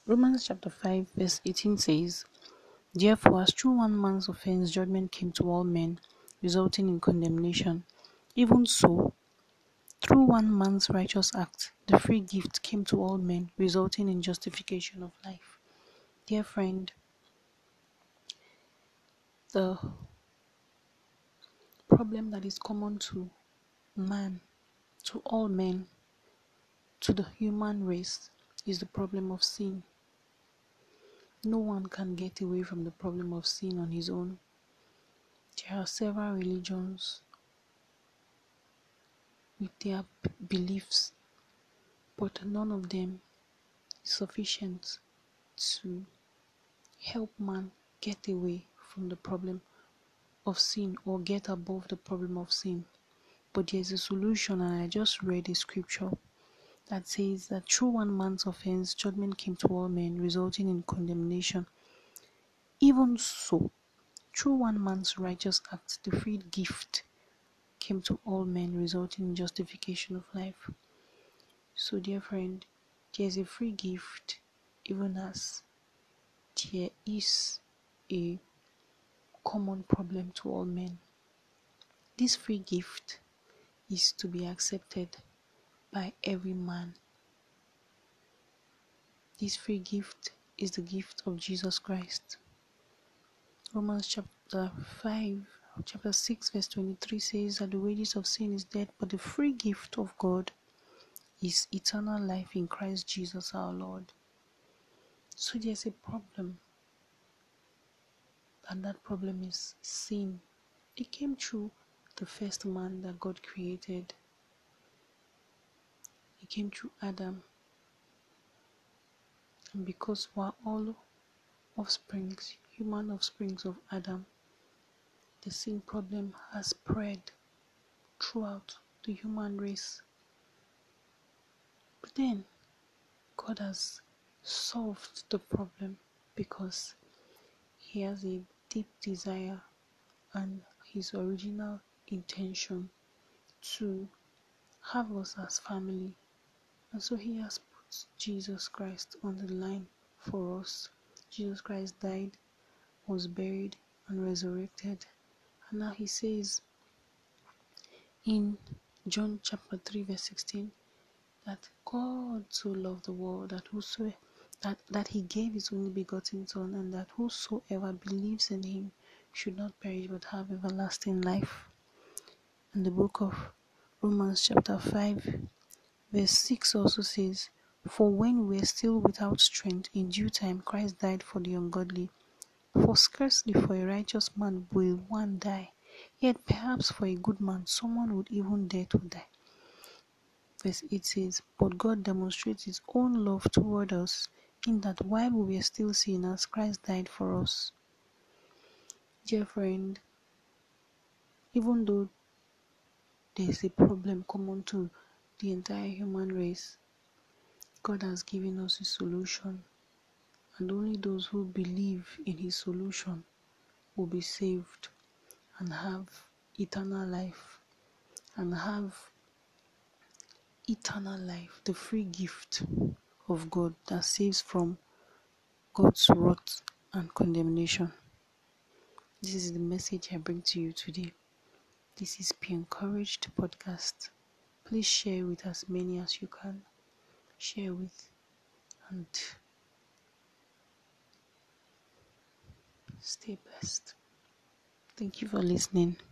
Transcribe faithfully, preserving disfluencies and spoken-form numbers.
Romans chapter five verse eighteen says, "Therefore, as through one man's offense judgment came to all men, resulting in condemnation, even so, through one man's righteous act, the free gift came to all men, resulting in justification of life." Dear friend, the problem that is common to man, to all men, to the human race, is the problem of sin. No one can get away from the problem of sin on his own. There are several religions with their b- beliefs, but none of them is sufficient to help man get away from the problem of sin or get above the problem of sin. But there's a solution, and I just read a scripture that says that through one man's offense, judgment came to all men, resulting in condemnation. Even so, through one man's righteous act, the free gift came to all men, resulting in justification of life. So, dear friend, there's a free gift, even as there is a common problem to all men. This free gift is to be accepted by every man. This free gift is the gift of Jesus Christ. Romans chapter five, chapter six, verse twenty-three says that the wages of sin is death, but the free gift of God is eternal life in Christ Jesus our Lord. So there's a problem, and that problem is sin. It came through the first man that God created. It came through Adam. And because we're all offsprings, human offsprings of Adam, the sin problem has spread throughout the human race. But then, God has solved the problem because He has a deep desire and His original intention to have us as family. And so He has put Jesus Christ on the line for us. Jesus Christ died, was buried, and resurrected. And now He says in John chapter three verse sixteen that God so loved the world that whosoever that, that He gave His only begotten Son, and that whosoever believes in Him should not perish but have everlasting life. And the book of Romans chapter five verse six also says, "For when we were still without strength, in due time Christ died for the ungodly. For scarcely for a righteous man will one die, yet perhaps for a good man someone would even dare to die." Verse eight says, "But God demonstrates His own love toward us, in that while we were still sinners, Christ died for us." Dear friend, even though there is a problem common to the entire human race, God has given us a solution, and only those who believe in His solution will be saved and have eternal life, and have eternal life, the free gift of God that saves from God's wrath and condemnation. This is the message I bring to you today. This is Be Encouraged podcast. Please share with as many as you can. Share with, and stay blessed. Thank you for listening.